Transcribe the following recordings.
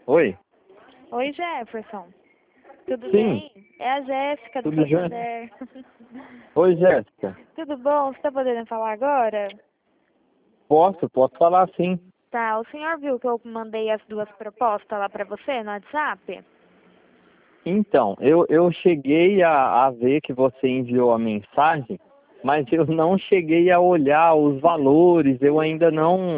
Oi? Oi, Jefferson. Tudo Sim, bem? É a Jéssica do tudo jóia? Santander. Oi, Jéssica. Tudo bom? Você está podendo falar agora? Posso falar sim. Tá, o senhor viu que eu mandei as duas propostas lá para você no WhatsApp? Então, eu cheguei a ver que você enviou a mensagem, mas eu não cheguei a olhar os valores, eu ainda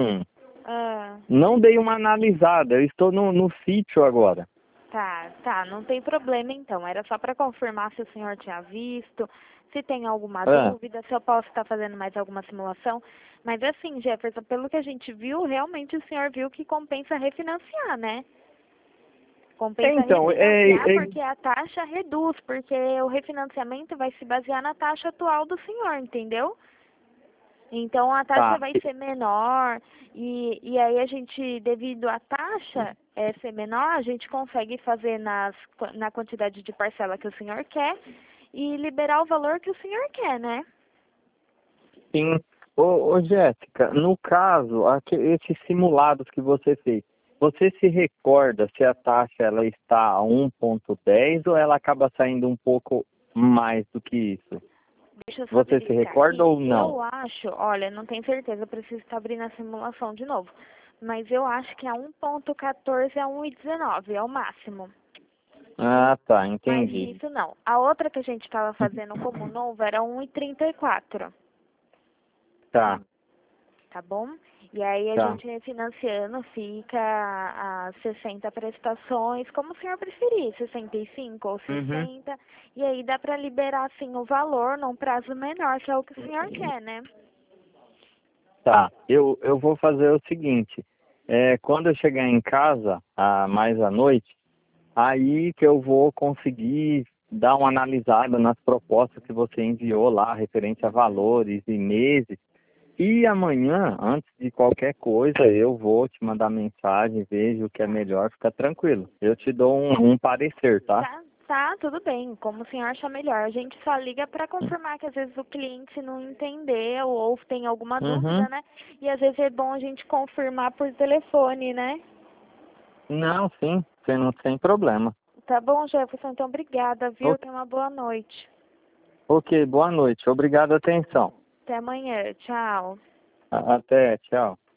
Ah, não dei uma analisada, eu estou no sítio agora. tá, não tem problema então. Era só para confirmar se o senhor tinha visto, se tem alguma Ah, dúvida, se eu posso estar fazendo mais alguma simulação. Mas assim, Jefferson, pelo que a gente viu, realmente o senhor viu que compensa refinanciar, né? Compensa então, refinanciar porque a taxa reduz, porque o refinanciamento vai se basear na taxa atual do senhor, entendeu? Então a taxa tá, vai ser menor e aí a gente, devido à taxa ser menor, a gente consegue fazer na quantidade de parcela que o senhor quer e liberar o valor que o senhor quer, né? sim. Ô, Jéssica, no caso, esses simulados que você fez, você se recorda se a taxa ela está a 1,10 ou ela acaba saindo um pouco mais do que isso? Deixa eu só Você se verificar recorda aqui. ou não? Eu acho, olha, não tenho certeza, eu preciso estar abrindo a simulação de novo. Mas eu acho que é 1,14 a 1,19, é o máximo. Ah, tá, Mais entendi. que isso não. A outra que a gente estava fazendo como novo era 1,34, Tá, tá bom? E aí a tá. gente refinanciando fica a 60 prestações, como o senhor preferir, 65 ou Uhum. 60. E aí dá para liberar assim o valor num prazo menor, que é o que o senhor quer, né? Tá, eu vou fazer o seguinte, quando eu chegar em casa, mais à noite, aí que eu vou conseguir dar uma analisada nas propostas que você enviou lá, referente a valores e meses. E amanhã, antes de qualquer coisa, eu vou te mandar mensagem, vejo o que é Tá. melhor, fica tranquilo. Eu te dou um parecer, tá? Tá, tudo bem, como o senhor achar melhor. A gente só liga para confirmar que às vezes o cliente não entendeu ou tem alguma dúvida, Uhum. né? E às vezes é bom a gente confirmar por telefone, né? Não, sim, sem problema. Tá bom, Jefferson, então obrigada, O- viu? Tenha uma boa noite. Ok, boa noite. Obrigado, atenção. Até amanhã, tchau. Até, tchau.